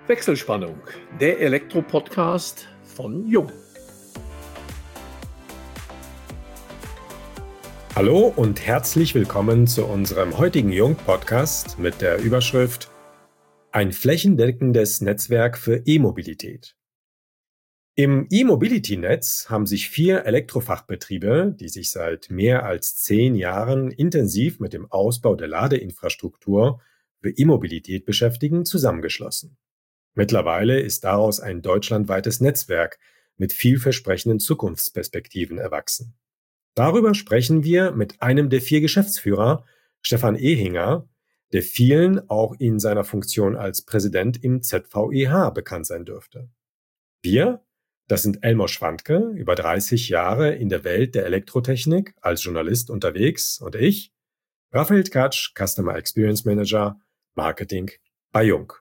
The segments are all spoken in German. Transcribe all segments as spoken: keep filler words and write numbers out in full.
Wechselspannung, der Elektro-Podcast von Jung. Hallo und herzlich willkommen zu unserem heutigen Jung-Podcast mit der Überschrift Ein flächendeckendes Netzwerk für E-Mobilität. Im E-Mobility-Netz haben sich vier Elektrofachbetriebe, die sich seit mehr als zehn Jahren intensiv mit dem Ausbau der Ladeinfrastruktur für E-Mobilität beschäftigen, zusammengeschlossen. Mittlerweile ist daraus ein deutschlandweites Netzwerk mit vielversprechenden Zukunftsperspektiven erwachsen. Darüber sprechen wir mit einem der vier Geschäftsführer, Stefan Ehinger, der vielen auch in seiner Funktion als Präsident im Z V E H bekannt sein dürfte. Wir, das sind Elmar Schwandke, über dreißig Jahre in der Welt der Elektrotechnik als Journalist unterwegs, und ich, Raphael Tkatsch, Customer Experience Manager, Marketing bei Jung.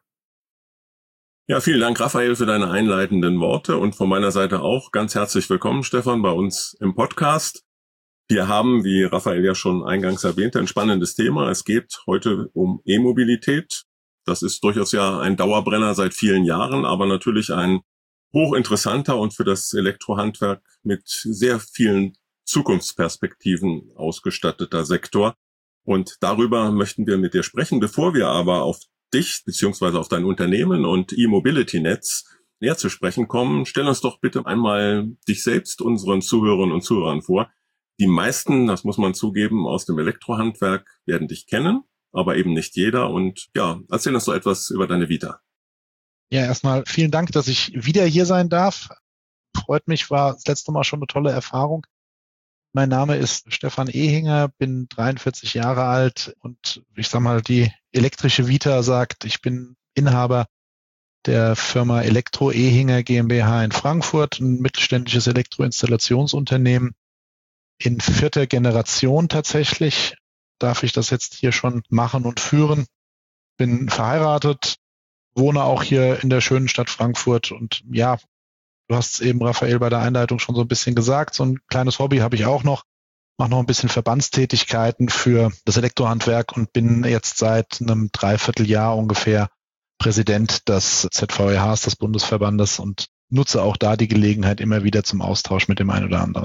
Ja, vielen Dank, Raphael, für deine einleitenden Worte und von meiner Seite auch ganz herzlich willkommen, Stefan, bei uns im Podcast. Wir haben, wie Raphael ja schon eingangs erwähnte, ein spannendes Thema. Es geht heute um E-Mobilität. Das ist durchaus ja ein Dauerbrenner seit vielen Jahren, aber natürlich ein hochinteressanter und für das Elektrohandwerk mit sehr vielen Zukunftsperspektiven ausgestatteter Sektor. Und darüber möchten wir mit dir sprechen. Bevor wir aber auf dich bzw. auf dein Unternehmen und E-Mobility-Netz näher zu sprechen kommen, stell uns doch bitte einmal dich selbst unseren Zuhörerinnen und Zuhörern vor. Die meisten, das muss man zugeben, aus dem Elektrohandwerk werden dich kennen, aber eben nicht jeder. Und ja, erzähl uns doch etwas über deine Vita. Ja, erstmal vielen Dank, dass ich wieder hier sein darf. Freut mich, war das letzte Mal schon eine tolle Erfahrung. Mein Name ist Stefan Ehinger, bin dreiundvierzig Jahre alt und ich sag mal, die elektrische Vita sagt, ich bin Inhaber der Firma Elektro Ehinger GmbH in Frankfurt, ein mittelständisches Elektroinstallationsunternehmen in vierter Generation tatsächlich. Darf ich das jetzt hier schon machen und führen. Bin verheiratet, wohne auch hier in der schönen Stadt Frankfurt und ja, du hast es eben, Raphael, bei der Einleitung schon so ein bisschen gesagt. So ein kleines Hobby habe ich auch noch. Mache noch ein bisschen Verbandstätigkeiten für das Elektrohandwerk und bin jetzt seit einem Dreivierteljahr ungefähr Präsident des Z V E Hs, des Bundesverbandes, und nutze auch da die Gelegenheit immer wieder zum Austausch mit dem einen oder anderen.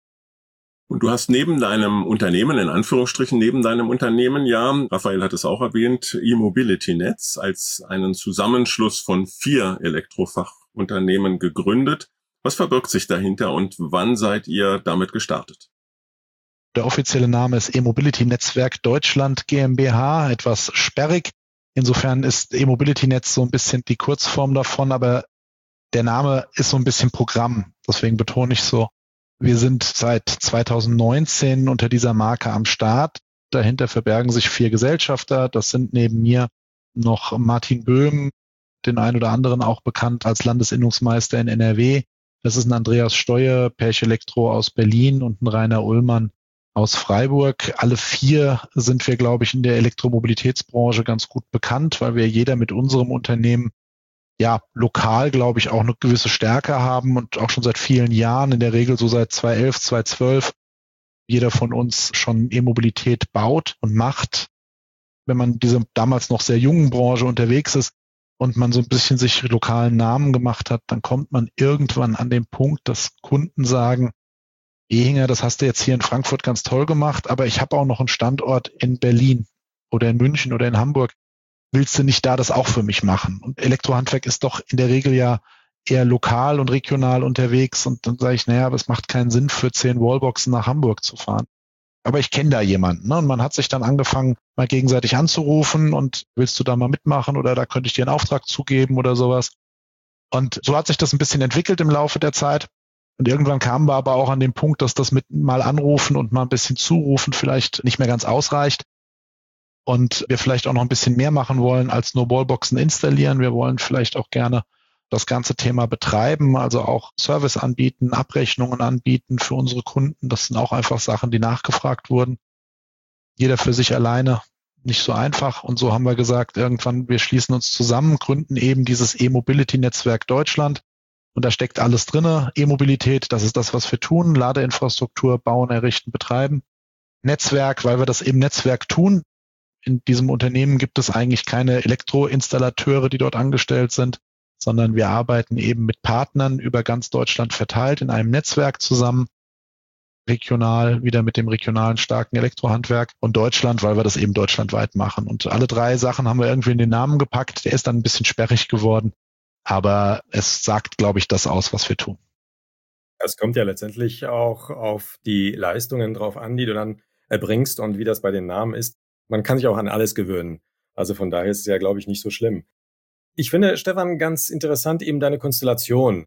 Und du hast neben deinem Unternehmen, in Anführungsstrichen neben deinem Unternehmen, ja, Raphael hat es auch erwähnt, E-Mobility-Netz als einen Zusammenschluss von vier Elektrofachunternehmen gegründet. Was verbirgt sich dahinter und wann seid ihr damit gestartet? Der offizielle Name ist E-Mobility-Netzwerk Deutschland GmbH, etwas sperrig. Insofern ist E-Mobility-Netz so ein bisschen die Kurzform davon, aber der Name ist so ein bisschen Programm. Deswegen betone ich so, wir sind seit zweitausendneunzehn unter dieser Marke am Start. Dahinter verbergen sich vier Gesellschafter. Das sind neben mir noch Martin Böhm, den einen oder anderen auch bekannt als Landesinnungsmeister in N R W. Das ist ein Andreas Steuer, Perch Elektro aus Berlin, und ein Rainer Ullmann aus Freiburg. Alle vier sind wir, glaube ich, in der Elektromobilitätsbranche ganz gut bekannt, weil wir jeder mit unserem Unternehmen ja lokal, glaube ich, auch eine gewisse Stärke haben und auch schon seit vielen Jahren, in der Regel so seit zweitausendelf, zweitausendzwölf, jeder von uns schon E-Mobilität baut und macht. Wenn man diese damals noch sehr jungen Branche unterwegs ist und man so ein bisschen sich lokalen Namen gemacht hat, dann kommt man irgendwann an den Punkt, dass Kunden sagen, Ehinger, das hast du jetzt hier in Frankfurt ganz toll gemacht, aber ich habe auch noch einen Standort in Berlin oder in München oder in Hamburg. Willst du nicht da das auch für mich machen? Und Elektrohandwerk ist doch in der Regel ja eher lokal und regional unterwegs. Und dann sage ich, naja, aber es macht keinen Sinn, für zehn Wallboxen nach Hamburg zu fahren. Aber ich kenne da jemanden, ne? Und man hat sich dann angefangen, mal gegenseitig anzurufen und willst du da mal mitmachen oder da könnte ich dir einen Auftrag zugeben oder sowas. Und so hat sich das ein bisschen entwickelt im Laufe der Zeit. Und irgendwann kamen wir aber auch an den Punkt, dass das mit mal anrufen und mal ein bisschen zurufen vielleicht nicht mehr ganz ausreicht. Und wir vielleicht auch noch ein bisschen mehr machen wollen als nur Wallboxen installieren. Wir wollen vielleicht auch gerne das ganze Thema betreiben, also auch Service anbieten, Abrechnungen anbieten für unsere Kunden. Das sind auch einfach Sachen, die nachgefragt wurden. Jeder für sich alleine nicht so einfach. Und so haben wir gesagt, irgendwann, wir schließen uns zusammen, gründen eben dieses E-Mobility-Netzwerk Deutschland. Und da steckt alles drinne. E-Mobilität, das ist das, was wir tun. Ladeinfrastruktur bauen, errichten, betreiben. Netzwerk, weil wir das im Netzwerk tun. In diesem Unternehmen gibt es eigentlich keine Elektroinstallateure, die dort angestellt sind, sondern wir arbeiten eben mit Partnern über ganz Deutschland verteilt in einem Netzwerk zusammen, regional, wieder mit dem regionalen starken Elektrohandwerk und Deutschland, weil wir das eben deutschlandweit machen. Und alle drei Sachen haben wir irgendwie in den Namen gepackt. Der ist dann ein bisschen sperrig geworden, aber es sagt, glaube ich, das aus, was wir tun. Es kommt ja letztendlich auch auf die Leistungen drauf an, die du dann erbringst und wie das bei den Namen ist. Man kann sich auch an alles gewöhnen. Also von daher ist es ja, glaube ich, nicht so schlimm. Ich finde, Stefan, ganz interessant eben deine Konstellation.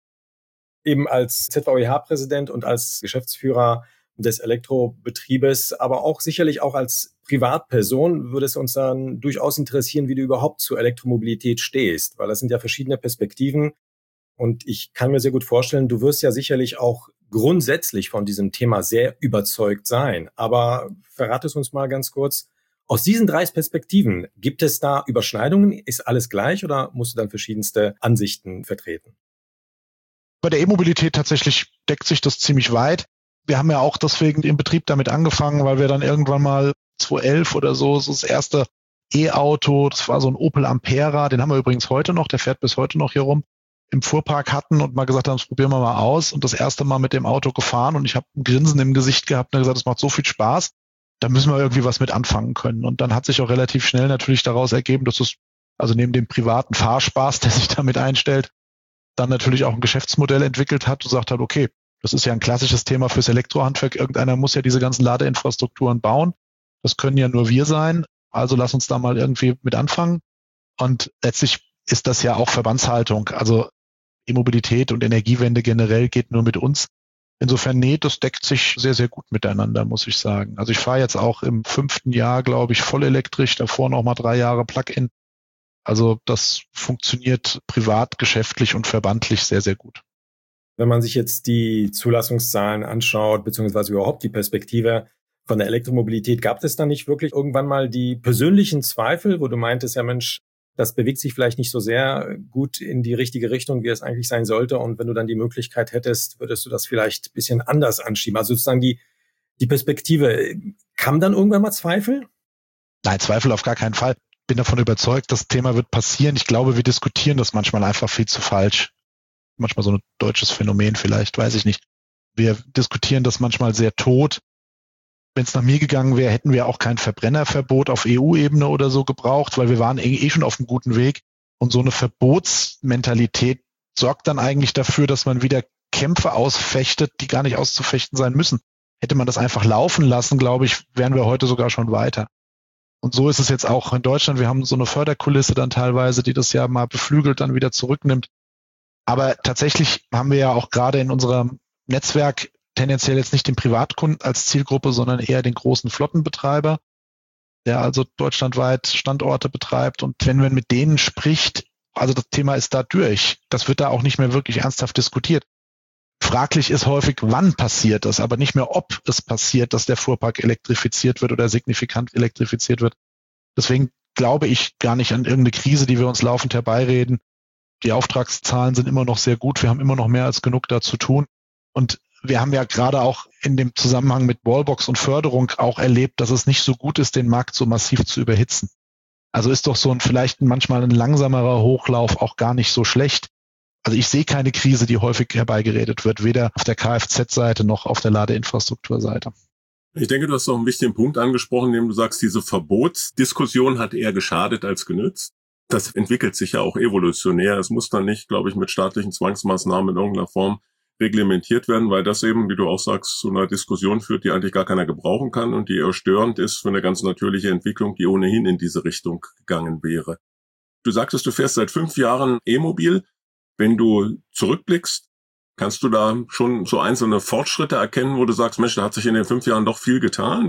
Eben als Z V E H-Präsident und als Geschäftsführer des Elektrobetriebes, aber auch sicherlich auch als Privatperson würde es uns dann durchaus interessieren, wie du überhaupt zur Elektromobilität stehst, weil das sind ja verschiedene Perspektiven. Und ich kann mir sehr gut vorstellen, du wirst ja sicherlich auch grundsätzlich von diesem Thema sehr überzeugt sein. Aber verrate es uns mal ganz kurz. Aus diesen drei Perspektiven, gibt es da Überschneidungen? Ist alles gleich oder musst du dann verschiedenste Ansichten vertreten? Bei der E-Mobilität tatsächlich deckt sich das ziemlich weit. Wir haben ja auch deswegen im Betrieb damit angefangen, weil wir dann irgendwann mal zweitausendelf oder so, so das erste E-Auto, das war so ein Opel Ampera, den haben wir übrigens heute noch, der fährt bis heute noch hier rum, im Fuhrpark hatten und mal gesagt haben, das probieren wir mal aus und das erste Mal mit dem Auto gefahren und ich habe ein Grinsen im Gesicht gehabt und gesagt, das macht so viel Spaß, da müssen wir irgendwie was mit anfangen können. Und dann hat sich auch relativ schnell natürlich daraus ergeben, dass es, also neben dem privaten Fahrspaß, der sich damit einstellt, dann natürlich auch ein Geschäftsmodell entwickelt hat und gesagt hat, okay, das ist ja ein klassisches Thema fürs Elektrohandwerk. Irgendeiner muss ja diese ganzen Ladeinfrastrukturen bauen. Das können ja nur wir sein. Also lass uns da mal irgendwie mit anfangen. Und letztlich ist das ja auch Verbandshaltung. Also E-Mobilität und Energiewende generell geht nur mit uns. Insofern, nee, das deckt sich sehr, sehr gut miteinander, muss ich sagen. Also ich fahre jetzt auch im fünften Jahr, glaube ich, voll elektrisch, davor noch mal drei Jahre Plug-in. Also das funktioniert privat, geschäftlich und verbandlich sehr, sehr gut. Wenn man sich jetzt die Zulassungszahlen anschaut, beziehungsweise überhaupt die Perspektive von der Elektromobilität, gab es dann nicht wirklich irgendwann mal die persönlichen Zweifel, wo du meintest, ja Mensch, das bewegt sich vielleicht nicht so sehr gut in die richtige Richtung, wie es eigentlich sein sollte. Und wenn du dann die Möglichkeit hättest, würdest du das vielleicht ein bisschen anders anschieben. Also sozusagen die, die Perspektive. Kam dann irgendwann mal Zweifel? Nein, Zweifel auf gar keinen Fall. Bin davon überzeugt, das Thema wird passieren. Ich glaube, wir diskutieren das manchmal einfach viel zu falsch. Manchmal so ein deutsches Phänomen vielleicht, weiß ich nicht. Wir diskutieren das manchmal sehr tot. Wenn es nach mir gegangen wäre, hätten wir auch kein Verbrennerverbot auf E U-Ebene oder so gebraucht, weil wir waren eh schon auf einem guten Weg. Und so eine Verbotsmentalität sorgt dann eigentlich dafür, dass man wieder Kämpfe ausfechtet, die gar nicht auszufechten sein müssen. Hätte man das einfach laufen lassen, glaube ich, wären wir heute sogar schon weiter. Und so ist es jetzt auch in Deutschland. Wir haben so eine Förderkulisse dann teilweise, die das ja mal beflügelt, dann wieder zurücknimmt. Aber tatsächlich haben wir ja auch gerade in unserem Netzwerk tendenziell jetzt nicht den Privatkunden als Zielgruppe, sondern eher den großen Flottenbetreiber, der also deutschlandweit Standorte betreibt. Und wenn man mit denen spricht, also das Thema ist da durch. Das wird da auch nicht mehr wirklich ernsthaft diskutiert. Fraglich ist häufig, wann passiert das, aber nicht mehr, ob es passiert, dass der Fuhrpark elektrifiziert wird oder signifikant elektrifiziert wird. Deswegen glaube ich gar nicht an irgendeine Krise, die wir uns laufend herbeireden. Die Auftragszahlen sind immer noch sehr gut. Wir haben immer noch mehr als genug da zu tun. Und wir haben ja gerade auch in dem Zusammenhang mit Wallbox und Förderung auch erlebt, dass es nicht so gut ist, den Markt so massiv zu überhitzen. Also ist doch so ein vielleicht manchmal ein langsamerer Hochlauf auch gar nicht so schlecht. Also ich sehe keine Krise, die häufig herbeigeredet wird, weder auf der Kfz-Seite noch auf der Ladeinfrastrukturseite. Ich denke, du hast noch einen wichtigen Punkt angesprochen, indem du sagst, diese Verbotsdiskussion hat eher geschadet als genützt. Das entwickelt sich ja auch evolutionär. Es muss dann nicht, glaube ich, mit staatlichen Zwangsmaßnahmen in irgendeiner Form reglementiert werden, weil das eben, wie du auch sagst, zu einer Diskussion führt, die eigentlich gar keiner gebrauchen kann und die eher störend ist für eine ganz natürliche Entwicklung, die ohnehin in diese Richtung gegangen wäre. Du sagtest, du fährst seit fünf Jahren E-Mobil. Wenn du zurückblickst, kannst du da schon so einzelne Fortschritte erkennen, wo du sagst, Mensch, da hat sich in den fünf Jahren doch viel getan?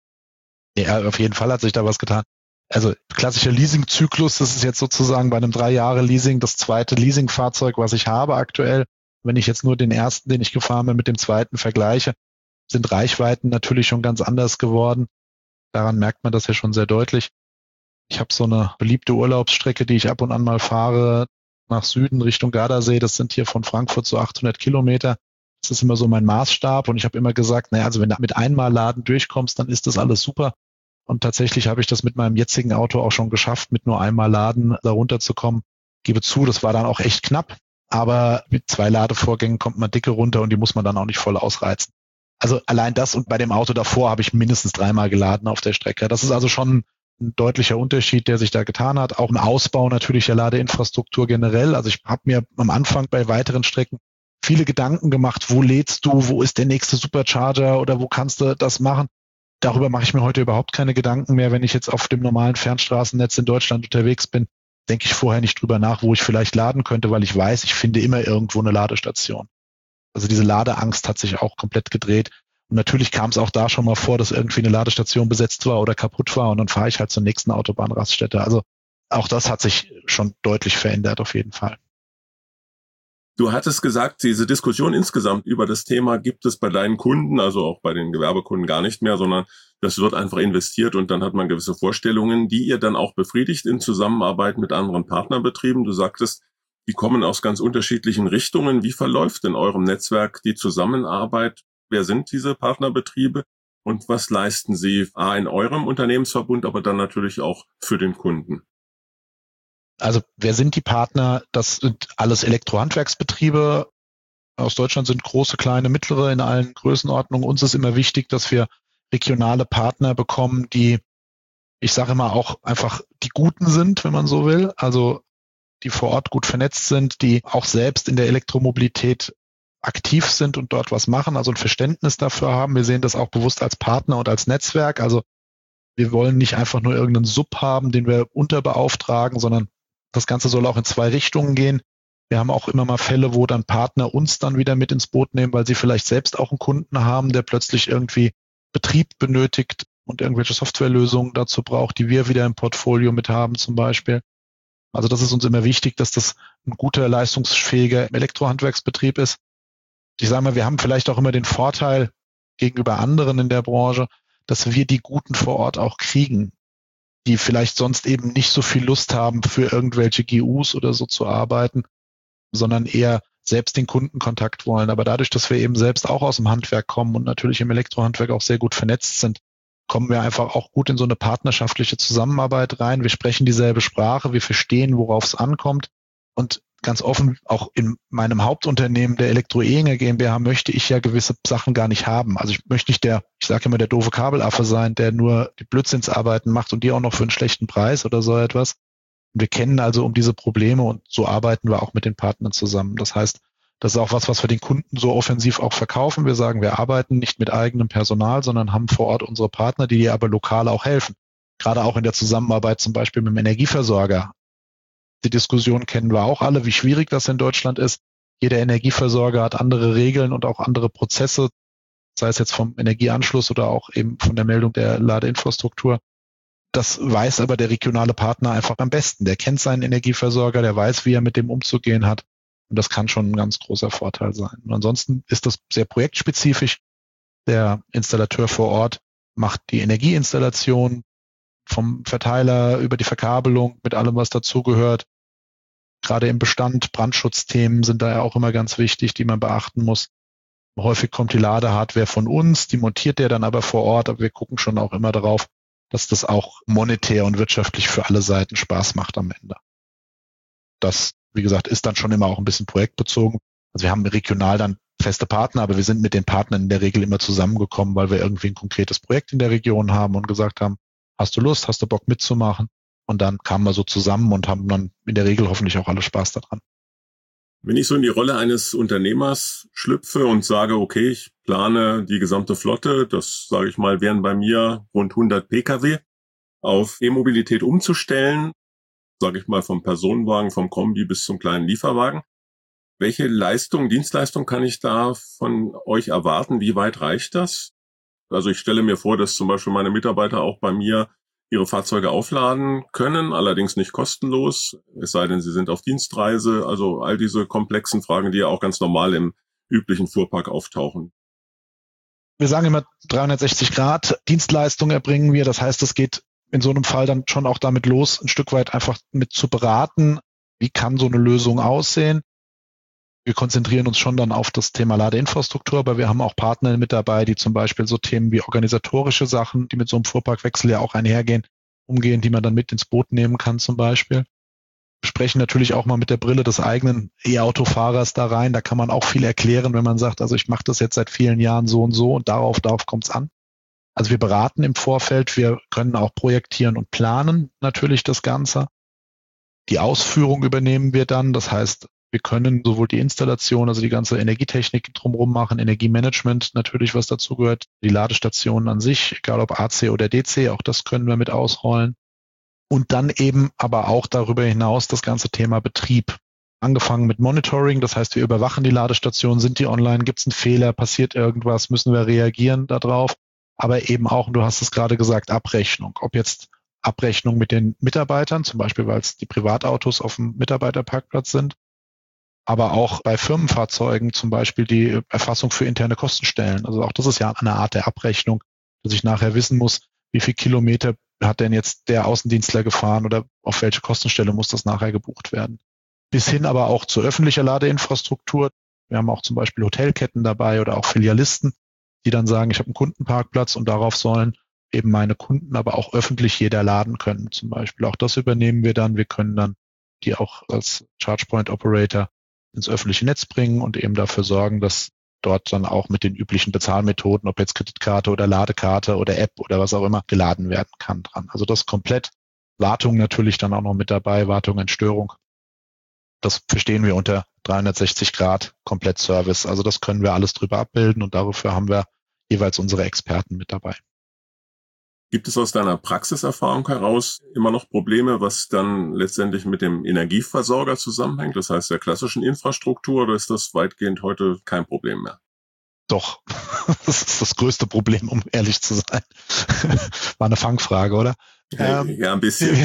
Ja, auf jeden Fall hat sich da was getan. Also klassischer Leasingzyklus, das ist jetzt sozusagen bei einem drei Jahre Leasing das zweite Leasingfahrzeug, was ich habe aktuell. Wenn ich jetzt nur den ersten, den ich gefahren bin, mit dem zweiten vergleiche, sind Reichweiten natürlich schon ganz anders geworden. Daran merkt man das ja schon sehr deutlich. Ich habe so eine beliebte Urlaubsstrecke, die ich ab und an mal fahre, nach Süden Richtung Gardasee. Das sind hier von Frankfurt so achthundert Kilometer. Das ist immer so mein Maßstab. Und ich habe immer gesagt, naja, also wenn du mit einmal Laden durchkommst, dann ist das alles super. Und tatsächlich habe ich das mit meinem jetzigen Auto auch schon geschafft, mit nur einmal Laden da runterzukommen. Gebe zu, das war dann auch echt knapp. Aber mit zwei Ladevorgängen kommt man dicke runter und die muss man dann auch nicht voll ausreizen. Also allein das und bei dem Auto davor habe ich mindestens dreimal geladen auf der Strecke. Das ist also schon ein deutlicher Unterschied, der sich da getan hat. Auch im Ausbau natürlich der Ladeinfrastruktur generell. Also ich habe mir am Anfang bei weiteren Strecken viele Gedanken gemacht, wo lädst du, wo ist der nächste Supercharger oder wo kannst du das machen? Darüber mache ich mir heute überhaupt keine Gedanken mehr. Wenn ich jetzt auf dem normalen Fernstraßennetz in Deutschland unterwegs bin, denke ich vorher nicht drüber nach, wo ich vielleicht laden könnte, weil ich weiß, ich finde immer irgendwo eine Ladestation. Also diese Ladeangst hat sich auch komplett gedreht. Und natürlich kam es auch da schon mal vor, dass irgendwie eine Ladestation besetzt war oder kaputt war und dann fahre ich halt zur nächsten Autobahnraststätte. Also auch das hat sich schon deutlich verändert auf jeden Fall. Du hattest gesagt, diese Diskussion insgesamt über das Thema gibt es bei deinen Kunden, also auch bei den Gewerbekunden gar nicht mehr, sondern das wird einfach investiert und dann hat man gewisse Vorstellungen, die ihr dann auch befriedigt in Zusammenarbeit mit anderen Partnerbetrieben. Du sagtest, die kommen aus ganz unterschiedlichen Richtungen. Wie verläuft in eurem Netzwerk die Zusammenarbeit? Wer sind diese Partnerbetriebe und was leisten sie A, in eurem Unternehmensverbund, aber dann natürlich auch für den Kunden? Also wer sind die Partner? Das sind alles Elektrohandwerksbetriebe. Aus Deutschland sind große, kleine, mittlere in allen Größenordnungen. Uns ist immer wichtig, dass wir regionale Partner bekommen, die, ich sage immer auch einfach die Guten sind, wenn man so will. Also die vor Ort gut vernetzt sind, die auch selbst in der Elektromobilität aktiv sind und dort was machen, also ein Verständnis dafür haben. Wir sehen das auch bewusst als Partner und als Netzwerk. Also wir wollen nicht einfach nur irgendeinen Sub haben, den wir unterbeauftragen, sondern das Ganze soll auch in zwei Richtungen gehen. Wir haben auch immer mal Fälle, wo dann Partner uns dann wieder mit ins Boot nehmen, weil sie vielleicht selbst auch einen Kunden haben, der plötzlich irgendwie Betrieb benötigt und irgendwelche Softwarelösungen dazu braucht, die wir wieder im Portfolio mit haben zum Beispiel. Also das ist uns immer wichtig, dass das ein guter, leistungsfähiger Elektrohandwerksbetrieb ist. Ich sage mal, wir haben vielleicht auch immer den Vorteil gegenüber anderen in der Branche, dass wir die Guten vor Ort auch kriegen, die vielleicht sonst eben nicht so viel Lust haben, für irgendwelche G Us oder so zu arbeiten, sondern eher selbst den Kundenkontakt wollen. Aber dadurch, dass wir eben selbst auch aus dem Handwerk kommen und natürlich im Elektrohandwerk auch sehr gut vernetzt sind, kommen wir einfach auch gut in so eine partnerschaftliche Zusammenarbeit rein. Wir sprechen dieselbe Sprache, wir verstehen, worauf es ankommt. Und ganz offen, auch in meinem Hauptunternehmen, der Elektro-Ehinger GmbH, möchte ich ja gewisse Sachen gar nicht haben. Also ich möchte nicht der, ich sage immer, der doofe Kabelaffe sein, der nur die Blödsinnsarbeiten macht und die auch noch für einen schlechten Preis oder so etwas. Wir kennen also um diese Probleme und so arbeiten wir auch mit den Partnern zusammen. Das heißt, das ist auch was, was wir den Kunden so offensiv auch verkaufen. Wir sagen, wir arbeiten nicht mit eigenem Personal, sondern haben vor Ort unsere Partner, die dir aber lokal auch helfen. Gerade auch in der Zusammenarbeit zum Beispiel mit dem Energieversorger. Die Diskussion kennen wir auch alle, wie schwierig das in Deutschland ist. Jeder Energieversorger hat andere Regeln und auch andere Prozesse, sei es jetzt vom Energieanschluss oder auch eben von der Meldung der Ladeinfrastruktur. Das weiß aber der regionale Partner einfach am besten. Der kennt seinen Energieversorger, der weiß, wie er mit dem umzugehen hat. Und das kann schon ein ganz großer Vorteil sein. Und ansonsten ist das sehr projektspezifisch. Der Installateur vor Ort macht die Energieinstallation vom Verteiler über die Verkabelung mit allem, was dazugehört. Gerade im Bestand, Brandschutzthemen sind da ja auch immer ganz wichtig, die man beachten muss. Häufig kommt die Ladehardware von uns, die montiert der dann aber vor Ort, aber wir gucken schon auch immer darauf, dass das auch monetär und wirtschaftlich für alle Seiten Spaß macht am Ende. Das, wie gesagt, ist dann schon immer auch ein bisschen projektbezogen. Also wir haben regional dann feste Partner, aber wir sind mit den Partnern in der Regel immer zusammengekommen, weil wir irgendwie ein konkretes Projekt in der Region haben und gesagt haben, hast du Lust, hast du Bock mitzumachen? Und dann kamen wir so zusammen und haben dann in der Regel hoffentlich auch alle Spaß daran. Wenn ich so in die Rolle eines Unternehmers schlüpfe und sage, okay, ich plane die gesamte Flotte, das sage ich mal, wären bei mir rund hundert Pkw, auf E-Mobilität umzustellen, sage ich mal vom Personenwagen, vom Kombi bis zum kleinen Lieferwagen. Welche Leistung, Dienstleistung kann ich da von euch erwarten? Wie weit reicht das? Also ich stelle mir vor, dass zum Beispiel meine Mitarbeiter auch bei mir ihre Fahrzeuge aufladen können, allerdings nicht kostenlos, es sei denn, sie sind auf Dienstreise. Also all diese komplexen Fragen, die ja auch ganz normal im üblichen Fuhrpark auftauchen. Wir sagen immer dreihundertsechzig Grad Dienstleistung erbringen wir. Das heißt, es geht in so einem Fall dann schon auch damit los, ein Stück weit einfach mit zu beraten, wie kann so eine Lösung aussehen. Wir konzentrieren uns schon dann auf das Thema Ladeinfrastruktur, aber wir haben auch Partner mit dabei, die zum Beispiel so Themen wie organisatorische Sachen, die mit so einem Fuhrparkwechsel ja auch einhergehen, umgehen, die man dann mit ins Boot nehmen kann zum Beispiel. Wir sprechen natürlich auch mal mit der Brille des eigenen E-Autofahrers da rein. Da kann man auch viel erklären, wenn man sagt, also ich mache das jetzt seit vielen Jahren so und so und darauf, darauf kommt es an. Also wir beraten im Vorfeld, wir können auch projektieren und planen natürlich das Ganze. Die Ausführung übernehmen wir dann, das heißt, wir können sowohl die Installation, also die ganze Energietechnik drumherum machen, Energiemanagement natürlich, was dazu gehört, die Ladestationen an sich, egal ob A C oder D C, auch das können wir mit ausrollen. Und dann eben aber auch darüber hinaus das ganze Thema Betrieb. Angefangen mit Monitoring, das heißt, wir überwachen die Ladestationen, sind die online, gibt es einen Fehler, passiert irgendwas, müssen wir reagieren darauf. Aber eben auch, und du hast es gerade gesagt, Abrechnung. Ob jetzt Abrechnung mit den Mitarbeitern, zum Beispiel, weil es die Privatautos auf dem Mitarbeiterparkplatz sind, aber auch bei Firmenfahrzeugen zum Beispiel die Erfassung für interne Kostenstellen. Also auch das ist ja eine Art der Abrechnung, dass ich nachher wissen muss, wie viel Kilometer hat denn jetzt der Außendienstler gefahren oder auf welche Kostenstelle muss das nachher gebucht werden. Bis hin aber auch zu öffentlicher Ladeinfrastruktur. Wir haben auch zum Beispiel Hotelketten dabei oder auch Filialisten, die dann sagen, ich habe einen Kundenparkplatz und darauf sollen eben meine Kunden aber auch öffentlich jeder laden können. Zum Beispiel auch das übernehmen wir dann. Wir können dann die auch als ChargePoint Operator ins öffentliche Netz bringen und eben dafür sorgen, dass dort dann auch mit den üblichen Bezahlmethoden, ob jetzt Kreditkarte oder Ladekarte oder App oder was auch immer, geladen werden kann dran. Also das komplett. Wartung natürlich dann auch noch mit dabei, Wartung, Entstörung. Das verstehen wir unter dreihundertsechzig Grad Komplettservice. Also das können wir alles drüber abbilden und dafür haben wir jeweils unsere Experten mit dabei. Gibt es aus deiner Praxiserfahrung heraus immer noch Probleme, was dann letztendlich mit dem Energieversorger zusammenhängt, das heißt der klassischen Infrastruktur, oder ist das weitgehend heute kein Problem mehr? Doch, das ist das größte Problem, um ehrlich zu sein. War eine Fangfrage, oder? Ja, ähm, ja ein bisschen.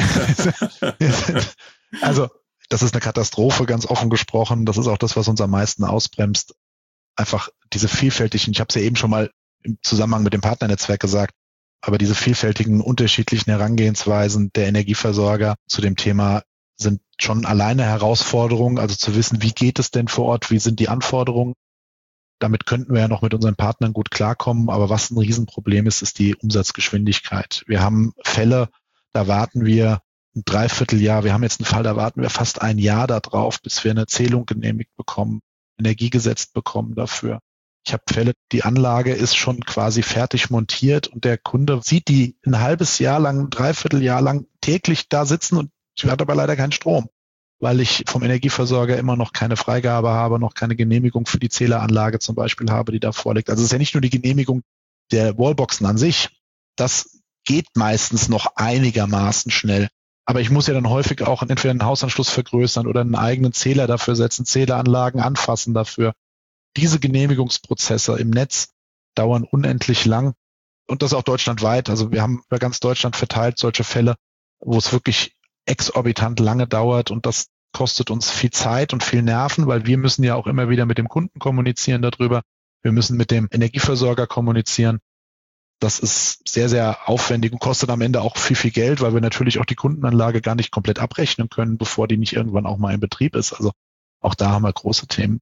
Also, das ist eine Katastrophe, ganz offen gesprochen. Das ist auch das, was uns am meisten ausbremst. Einfach diese vielfältigen, ich habe es ja eben schon mal im Zusammenhang mit dem Partnernetzwerk gesagt, aber diese vielfältigen, unterschiedlichen Herangehensweisen der Energieversorger zu dem Thema sind schon alleine Herausforderungen, also zu wissen, wie geht es denn vor Ort, wie sind die Anforderungen. Damit könnten wir ja noch mit unseren Partnern gut klarkommen, aber was ein Riesenproblem ist, ist die Umsatzgeschwindigkeit. Wir haben Fälle, da warten wir ein Dreivierteljahr, wir haben jetzt einen Fall, da warten wir fast ein Jahr darauf, bis wir eine Zählung genehmigt bekommen, Energie gesetzt bekommen dafür. Ich habe Fälle, die Anlage ist schon quasi fertig montiert und der Kunde sieht die ein halbes Jahr lang, ein Dreivierteljahr lang täglich da sitzen und sie hat aber leider keinen Strom, weil ich vom Energieversorger immer noch keine Freigabe habe, noch keine Genehmigung für die Zähleranlage zum Beispiel habe, die da vorliegt. Also es ist ja nicht nur die Genehmigung der Wallboxen an sich, das geht meistens noch einigermaßen schnell. Aber ich muss ja dann häufig auch entweder einen Hausanschluss vergrößern oder einen eigenen Zähler dafür setzen, Zähleranlagen anfassen dafür. Diese Genehmigungsprozesse im Netz dauern unendlich lang und das auch deutschlandweit. Also wir haben über ganz Deutschland verteilt solche Fälle, wo es wirklich exorbitant lange dauert und das kostet uns viel Zeit und viel Nerven, weil wir müssen ja auch immer wieder mit dem Kunden kommunizieren darüber. Wir müssen mit dem Energieversorger kommunizieren. Das ist sehr, sehr aufwendig und kostet am Ende auch viel, viel Geld, weil wir natürlich auch die Kundenanlage gar nicht komplett abrechnen können, bevor die nicht irgendwann auch mal in Betrieb ist. Also auch da haben wir große Themen.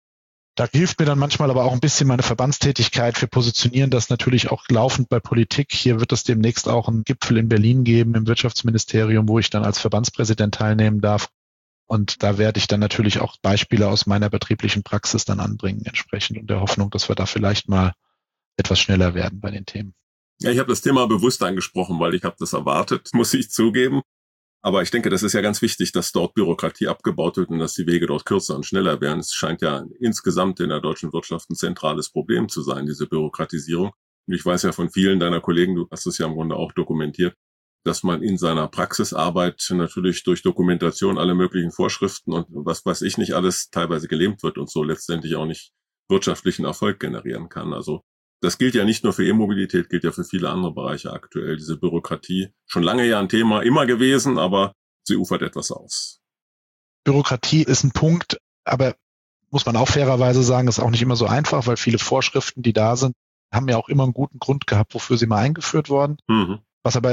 Da hilft mir dann manchmal aber auch ein bisschen meine Verbandstätigkeit. Wir positionieren das natürlich auch laufend bei Politik. Hier wird es demnächst auch einen Gipfel in Berlin geben im Wirtschaftsministerium, wo ich dann als Verbandspräsident teilnehmen darf. Und da werde ich dann natürlich auch Beispiele aus meiner betrieblichen Praxis dann anbringen entsprechend und der Hoffnung, dass wir da vielleicht mal etwas schneller werden bei den Themen. Ja, ich habe das Thema bewusst angesprochen, weil ich habe das erwartet, muss ich zugeben. Aber ich denke, das ist ja ganz wichtig, dass dort Bürokratie abgebaut wird und dass die Wege dort kürzer und schneller werden. Es scheint ja insgesamt in der deutschen Wirtschaft ein zentrales Problem zu sein, diese Bürokratisierung. Und ich weiß ja von vielen deiner Kollegen, du hast es ja im Grunde auch dokumentiert, dass man in seiner Praxisarbeit natürlich durch Dokumentation alle möglichen Vorschriften und was weiß ich nicht alles teilweise gelähmt wird und so letztendlich auch nicht wirtschaftlichen Erfolg generieren kann. Also das gilt ja nicht nur für E-Mobilität, gilt ja für viele andere Bereiche aktuell. Diese Bürokratie, schon lange ja ein Thema, immer gewesen, aber sie ufert etwas aus. Bürokratie ist ein Punkt, aber muss man auch fairerweise sagen, ist auch nicht immer so einfach, weil viele Vorschriften, die da sind, haben ja auch immer einen guten Grund gehabt, wofür sie mal eingeführt wurden. Mhm. Was aber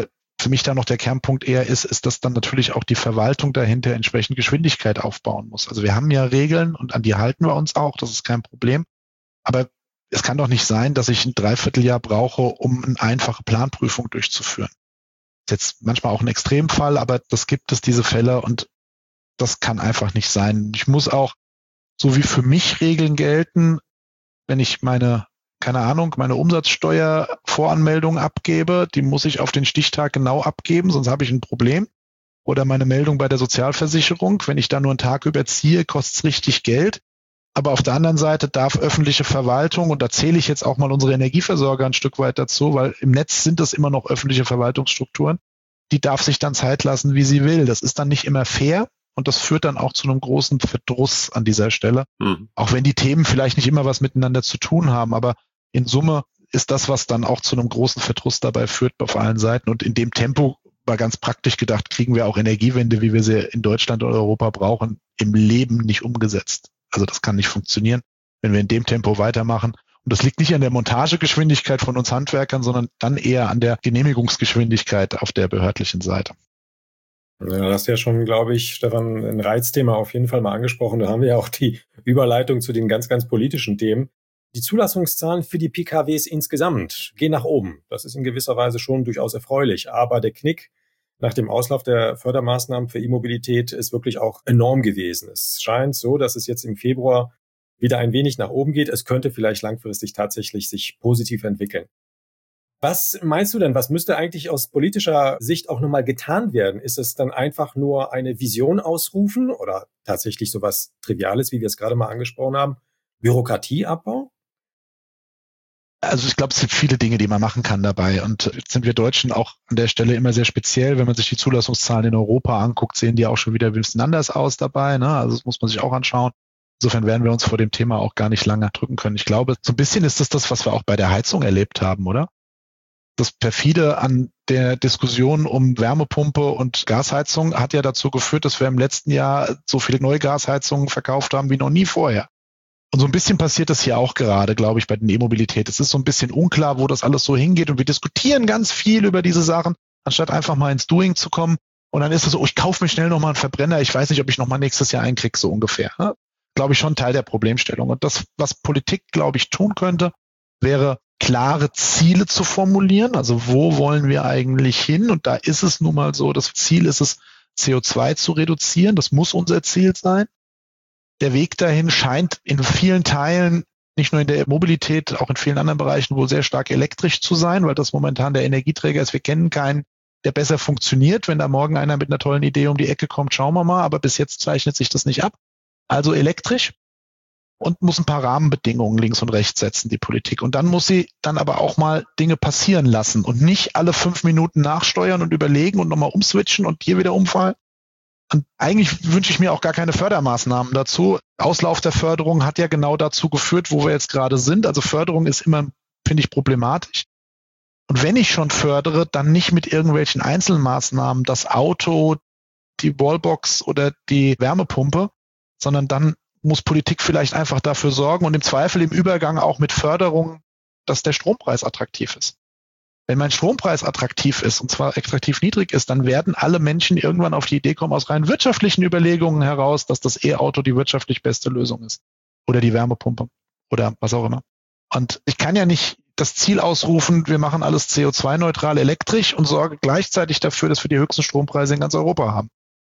für mich da noch der Kernpunkt eher ist, ist, dass dann natürlich auch die Verwaltung dahinter entsprechend Geschwindigkeit aufbauen muss. Also wir haben ja Regeln und an die halten wir uns auch, das ist kein Problem. Aber es kann doch nicht sein, dass ich ein Dreivierteljahr brauche, um eine einfache Planprüfung durchzuführen. Das ist jetzt manchmal auch ein Extremfall, aber das gibt es, diese Fälle, und das kann einfach nicht sein. Ich muss auch, so wie für mich Regeln gelten, wenn ich meine, keine Ahnung, meine Umsatzsteuervoranmeldung abgebe, die muss ich auf den Stichtag genau abgeben, sonst habe ich ein Problem. Oder meine Meldung bei der Sozialversicherung, wenn ich da nur einen Tag überziehe, kostet es richtig Geld. Aber auf der anderen Seite darf öffentliche Verwaltung, und da zähle ich jetzt auch mal unsere Energieversorger ein Stück weit dazu, weil im Netz sind es immer noch öffentliche Verwaltungsstrukturen, die darf sich dann Zeit lassen, wie sie will. Das ist dann nicht immer fair und das führt dann auch zu einem großen Verdruss an dieser Stelle. Mhm. Auch wenn die Themen vielleicht nicht immer was miteinander zu tun haben, aber in Summe ist das, was dann auch zu einem großen Verdruss dabei führt auf allen Seiten. Und in dem Tempo, war ganz praktisch gedacht, kriegen wir auch Energiewende, wie wir sie in Deutschland oder Europa brauchen, im Leben nicht umgesetzt. Also das kann nicht funktionieren, wenn wir in dem Tempo weitermachen. Und das liegt nicht an der Montagegeschwindigkeit von uns Handwerkern, sondern dann eher an der Genehmigungsgeschwindigkeit auf der behördlichen Seite. Ja, das ist ja schon, glaube ich, Stefan, ein Reizthema auf jeden Fall mal angesprochen. Da haben wir ja auch die Überleitung zu den ganz, ganz politischen Themen. Die Zulassungszahlen für die P K Ws insgesamt gehen nach oben. Das ist in gewisser Weise schon durchaus erfreulich. Aber der Knick nach dem Auslauf der Fördermaßnahmen für E-Mobilität ist wirklich auch enorm gewesen. Es scheint so, dass es jetzt im Februar wieder ein wenig nach oben geht. Es könnte vielleicht langfristig tatsächlich sich positiv entwickeln. Was meinst du denn, was müsste eigentlich aus politischer Sicht auch nochmal getan werden? Ist es dann einfach nur eine Vision ausrufen oder tatsächlich sowas Triviales, wie wir es gerade mal angesprochen haben? Bürokratieabbau? Also ich glaube, es gibt viele Dinge, die man machen kann dabei. Und jetzt sind wir Deutschen auch an der Stelle immer sehr speziell. Wenn man sich die Zulassungszahlen in Europa anguckt, sehen die auch schon wieder ein bisschen anders aus dabei. Ne? Also das muss man sich auch anschauen. Insofern werden wir uns vor dem Thema auch gar nicht lange drücken können. Ich glaube, so ein bisschen ist das das, was wir auch bei der Heizung erlebt haben, oder? Das Perfide an der Diskussion um Wärmepumpe und Gasheizung hat ja dazu geführt, dass wir im letzten Jahr so viele neue Gasheizungen verkauft haben wie noch nie vorher. Und so ein bisschen passiert das hier auch gerade, glaube ich, bei der E-Mobilität. Es ist so ein bisschen unklar, wo das alles so hingeht. Und wir diskutieren ganz viel über diese Sachen, anstatt einfach mal ins Doing zu kommen. Und dann ist es so, oh, ich kaufe mir schnell nochmal einen Verbrenner. Ich weiß nicht, ob ich nochmal nächstes Jahr einen kriege, so ungefähr. Ja? Glaube ich, schon Teil der Problemstellung. Und das, was Politik, glaube ich, tun könnte, wäre klare Ziele zu formulieren. Also wo wollen wir eigentlich hin? Und da ist es nun mal so, das Ziel ist es, C O zwei zu reduzieren. Das muss unser Ziel sein. Der Weg dahin scheint in vielen Teilen, nicht nur in der Mobilität, auch in vielen anderen Bereichen wohl sehr stark elektrisch zu sein, weil das momentan der Energieträger ist. Wir kennen keinen, der besser funktioniert. Wenn da morgen einer mit einer tollen Idee um die Ecke kommt, schauen wir mal. Aber bis jetzt zeichnet sich das nicht ab. Also elektrisch und muss ein paar Rahmenbedingungen links und rechts setzen, die Politik. Und dann muss sie dann aber auch mal Dinge passieren lassen und nicht alle fünf Minuten nachsteuern und überlegen und nochmal umswitchen und hier wieder umfallen. Und eigentlich wünsche ich mir auch gar keine Fördermaßnahmen dazu. Auslauf der Förderung hat ja genau dazu geführt, wo wir jetzt gerade sind. Also Förderung ist immer, finde ich, problematisch. Und wenn ich schon fördere, dann nicht mit irgendwelchen Einzelmaßnahmen, das Auto, die Wallbox oder die Wärmepumpe, sondern dann muss Politik vielleicht einfach dafür sorgen und im Zweifel im Übergang auch mit Förderung, dass der Strompreis attraktiv ist. Wenn mein Strompreis attraktiv ist, und zwar attraktiv niedrig ist, dann werden alle Menschen irgendwann auf die Idee kommen, aus rein wirtschaftlichen Überlegungen heraus, dass das E-Auto die wirtschaftlich beste Lösung ist. Oder die Wärmepumpe. Oder was auch immer. Und ich kann ja nicht das Ziel ausrufen, wir machen alles C O zwei neutral elektrisch und sorge gleichzeitig dafür, dass wir die höchsten Strompreise in ganz Europa haben.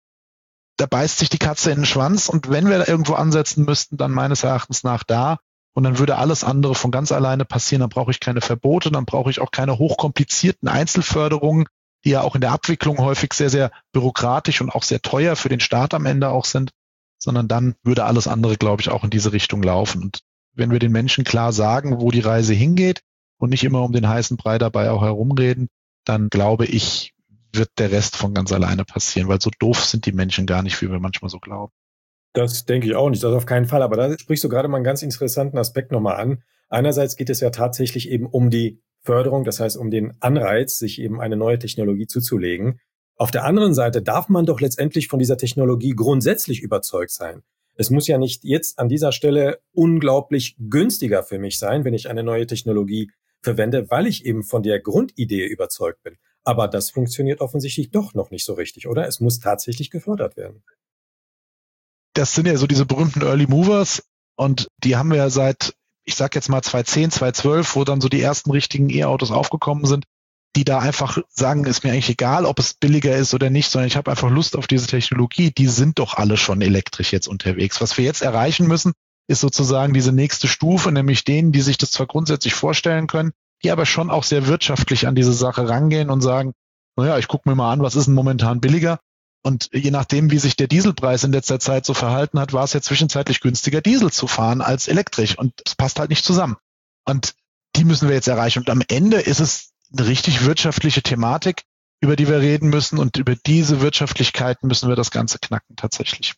Da beißt sich die Katze in den Schwanz. Und wenn wir da irgendwo ansetzen müssten, dann meines Erachtens nach da. Und dann würde alles andere von ganz alleine passieren. Dann brauche ich keine Verbote, dann brauche ich auch keine hochkomplizierten Einzelförderungen, die ja auch in der Abwicklung häufig sehr, sehr bürokratisch und auch sehr teuer für den Staat am Ende auch sind, sondern dann würde alles andere, glaube ich, auch in diese Richtung laufen. Und wenn wir den Menschen klar sagen, wo die Reise hingeht und nicht immer um den heißen Brei dabei auch herumreden, dann glaube ich, wird der Rest von ganz alleine passieren, weil so doof sind die Menschen gar nicht, wie wir manchmal so glauben. Das denke ich auch nicht, das auf keinen Fall. Aber da sprichst du gerade mal einen ganz interessanten Aspekt nochmal an. Einerseits geht es ja tatsächlich eben um die Förderung, das heißt um den Anreiz, sich eben eine neue Technologie zuzulegen. Auf der anderen Seite darf man doch letztendlich von dieser Technologie grundsätzlich überzeugt sein. Es muss ja nicht jetzt an dieser Stelle unglaublich günstiger für mich sein, wenn ich eine neue Technologie verwende, weil ich eben von der Grundidee überzeugt bin. Aber das funktioniert offensichtlich doch noch nicht so richtig, oder? Es muss tatsächlich gefördert werden. Das sind ja so diese berühmten Early Movers und die haben wir ja seit, ich sag jetzt mal zwanzig zehn, zwanzig zwölf, wo dann so die ersten richtigen E-Autos aufgekommen sind, die da einfach sagen, ist mir eigentlich egal, ob es billiger ist oder nicht, sondern ich habe einfach Lust auf diese Technologie. Die sind doch alle schon elektrisch jetzt unterwegs. Was wir jetzt erreichen müssen, ist sozusagen diese nächste Stufe, nämlich denen, die sich das zwar grundsätzlich vorstellen können, die aber schon auch sehr wirtschaftlich an diese Sache rangehen und sagen, naja, ich gucke mir mal an, was ist denn momentan billiger? Und je nachdem, wie sich der Dieselpreis in letzter Zeit so verhalten hat, war es ja zwischenzeitlich günstiger, Diesel zu fahren als elektrisch. Und es passt halt nicht zusammen. Und die müssen wir jetzt erreichen. Und am Ende ist es eine richtig wirtschaftliche Thematik, über die wir reden müssen. Und über diese Wirtschaftlichkeiten müssen wir das Ganze knacken tatsächlich.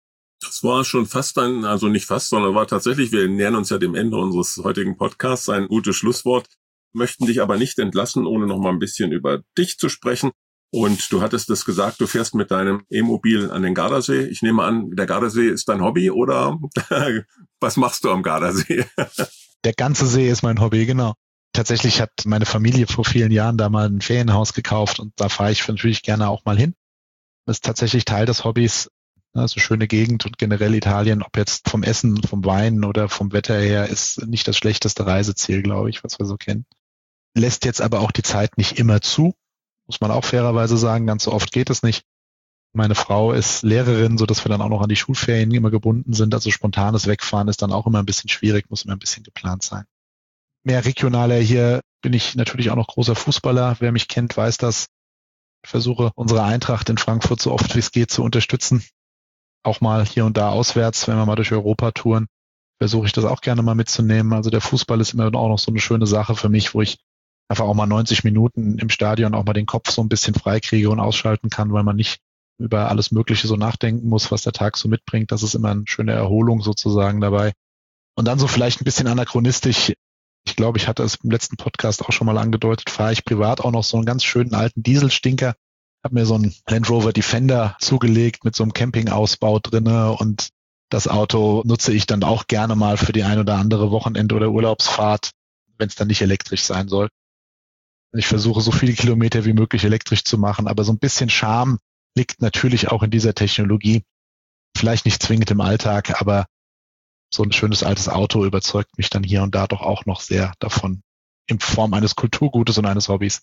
Das war schon fast ein, also nicht fast, sondern war tatsächlich, wir nähern uns ja dem Ende unseres heutigen Podcasts, ein gutes Schlusswort, möchten dich aber nicht entlassen, ohne noch mal ein bisschen über dich zu sprechen. Und du hattest es gesagt, du fährst mit deinem E-Mobil an den Gardasee. Ich nehme an, der Gardasee ist dein Hobby oder was machst du am Gardasee? Der ganze See ist mein Hobby, genau. Tatsächlich hat meine Familie vor vielen Jahren da mal ein Ferienhaus gekauft und da fahre ich natürlich gerne auch mal hin. Das ist tatsächlich Teil des Hobbys. Also schöne Gegend und generell Italien, ob jetzt vom Essen, vom Wein oder vom Wetter her, ist nicht das schlechteste Reiseziel, glaube ich, was wir so kennen. Lässt jetzt aber auch die Zeit nicht immer zu, muss man auch fairerweise sagen. Ganz so oft geht es nicht. Meine Frau ist Lehrerin, so dass wir dann auch noch an die Schulferien immer gebunden sind. Also spontanes Wegfahren ist dann auch immer ein bisschen schwierig, muss immer ein bisschen geplant sein. Mehr regionaler hier bin ich natürlich auch noch großer Fußballer. Wer mich kennt, weiß das. Ich versuche unsere Eintracht in Frankfurt so oft wie es geht zu unterstützen. Auch mal hier und da auswärts, wenn wir mal durch Europa touren, versuche ich das auch gerne mal mitzunehmen. Also der Fußball ist immer auch noch so eine schöne Sache für mich, wo ich einfach auch mal neunzig Minuten im Stadion auch mal den Kopf so ein bisschen frei kriege und ausschalten kann, weil man nicht über alles Mögliche so nachdenken muss, was der Tag so mitbringt. Das ist immer eine schöne Erholung sozusagen dabei. Und dann so vielleicht ein bisschen anachronistisch. Ich glaube, ich hatte es im letzten Podcast auch schon mal angedeutet, fahre ich privat auch noch so einen ganz schönen alten Dieselstinker. Habe mir so einen Land Rover Defender zugelegt mit so einem Campingausbau drinne und das Auto nutze ich dann auch gerne mal für die ein oder andere Wochenend- oder Urlaubsfahrt, wenn es dann nicht elektrisch sein soll. Ich versuche so viele Kilometer wie möglich elektrisch zu machen, aber so ein bisschen Charme liegt natürlich auch in dieser Technologie. Vielleicht nicht zwingend im Alltag, aber so ein schönes altes Auto überzeugt mich dann hier und da doch auch noch sehr davon in Form eines Kulturgutes und eines Hobbys.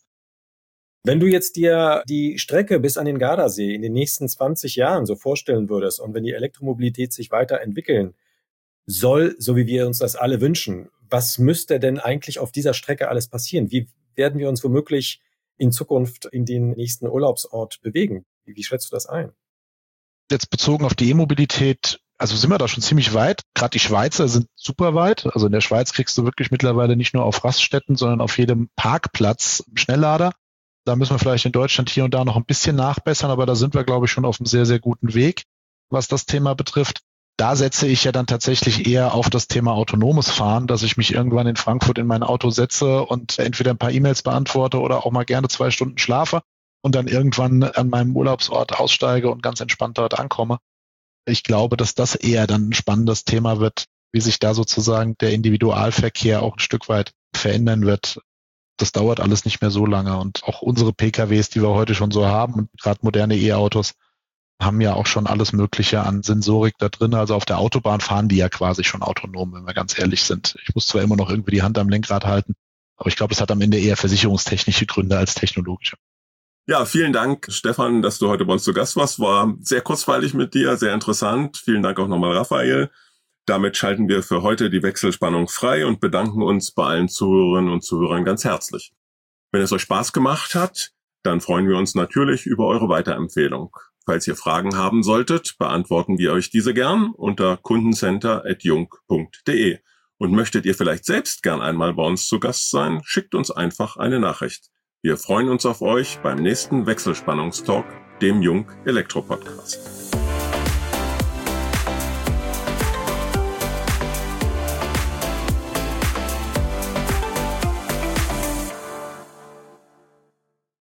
Wenn du jetzt dir die Strecke bis an den Gardasee in den nächsten zwanzig Jahren so vorstellen würdest und wenn die Elektromobilität sich weiterentwickeln soll, so wie wir uns das alle wünschen, was müsste denn eigentlich auf dieser Strecke alles passieren? Wie werden wir uns womöglich in Zukunft in den nächsten Urlaubsort bewegen? Wie, wie schätzt du das ein? Jetzt bezogen auf die E-Mobilität, also sind wir da schon ziemlich weit. Gerade die Schweizer sind super weit. Also in der Schweiz kriegst du wirklich mittlerweile nicht nur auf Raststätten, sondern auf jedem Parkplatz Schnelllader. Da müssen wir vielleicht in Deutschland hier und da noch ein bisschen nachbessern, aber da sind wir, glaube ich, schon auf einem sehr, sehr guten Weg, was das Thema betrifft. Da setze ich ja dann tatsächlich eher auf das Thema autonomes Fahren, dass ich mich irgendwann in Frankfurt in mein Auto setze und entweder ein paar E-Mails beantworte oder auch mal gerne zwei Stunden schlafe und dann irgendwann an meinem Urlaubsort aussteige und ganz entspannt dort ankomme. Ich glaube, dass das eher dann ein spannendes Thema wird, wie sich da sozusagen der Individualverkehr auch ein Stück weit verändern wird. Das dauert alles nicht mehr so lange und auch unsere P K Ws, die wir heute schon so haben und gerade moderne E-Autos, haben ja auch schon alles Mögliche an Sensorik da drin. Also auf der Autobahn fahren die ja quasi schon autonom, wenn wir ganz ehrlich sind. Ich muss zwar immer noch irgendwie die Hand am Lenkrad halten, aber ich glaube, es hat am Ende eher versicherungstechnische Gründe als technologische. Ja, vielen Dank, Stefan, dass du heute bei uns zu Gast warst. War sehr kurzweilig mit dir, sehr interessant. Vielen Dank auch nochmal, Raphael. Damit schalten wir für heute die Wechselspannung frei und bedanken uns bei allen Zuhörerinnen und Zuhörern ganz herzlich. Wenn es euch Spaß gemacht hat, dann freuen wir uns natürlich über eure Weiterempfehlung. Falls ihr Fragen haben solltet, beantworten wir euch diese gern unter kundencenter at jung punkt de. Und möchtet ihr vielleicht selbst gern einmal bei uns zu Gast sein, schickt uns einfach eine Nachricht. Wir freuen uns auf euch beim nächsten Wechselspannungstalk, dem Jung Elektro Podcast.